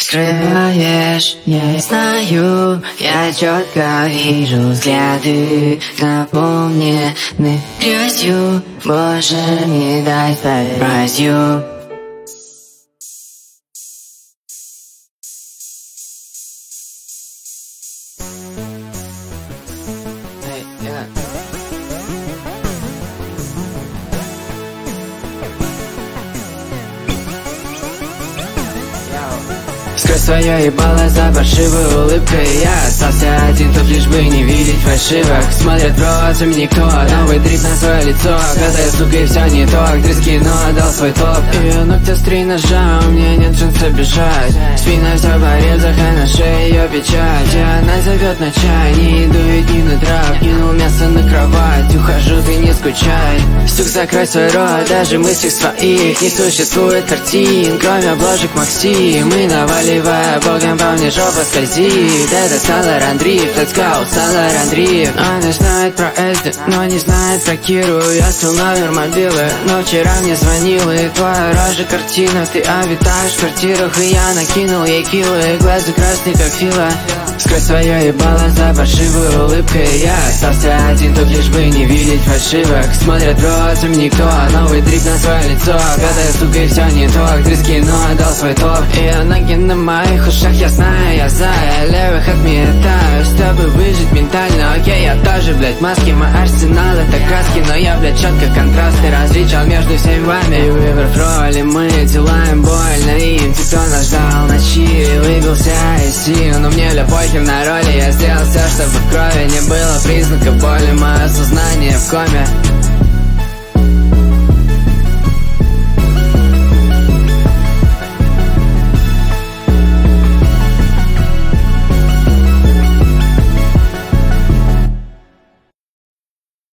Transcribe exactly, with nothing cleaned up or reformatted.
скрываешь, я знаю, я четко вижу взгляды, наполнены грязью. Боже, не дай стать мразью. Hey, yeah. Скрой свое ебало за фальшивой улыбкой. Я остался один, тут лишь бы не видеть фальшивых. Смотрят против никто, новый дрип на свое лицо. Когда сука и все не то, актриз кино отдал свой топ. Ее ногти с три ножа, у меня нет шанса бежать. Спина вся в порезах, а на шее ее печать. И она зовет на чай, не еду и не на трап. Кинул мясо на кровать, ухожу, ты не скучай. Сук, закрой свой рот, даже мыслей своих не существует картин, кроме обложек Макси. Мы наваливая богом по мне жопа скользит. Это Сан-Лоран дрифт, let's go, Сан-Лоран дрифт. Она знает про Эсды, но не знает про Киру. Я слил номер мобилы, но вчера мне звонил. И твоя рожа картина, ты обитаешь в квартирах. И я накинул ей килы, глаза красные как фила. Скрой свое ебало за фальшивой улыбкой. Я остался один, тут лишь бы не видеть фальшивых. Смотрят против никто, новый дрип на свое лицо. Когда я сука и все не то, актрис кино отдал свой топ. И ноги на моих ушах, я знаю, я зая. Левых отметаю, чтобы выжить ментально. Окей, я тоже, блять, маски, мой арсенал это краски. Но я, блять, четко контрасты различал между всеми вами. И выбор роли мы делаем больно им. Те, кто нас ждал ночи, выбился из сил. Но мне, бля, похер на роли. Я сделал все, чтобы в крови не было признаков боли. Мое сознание в коме.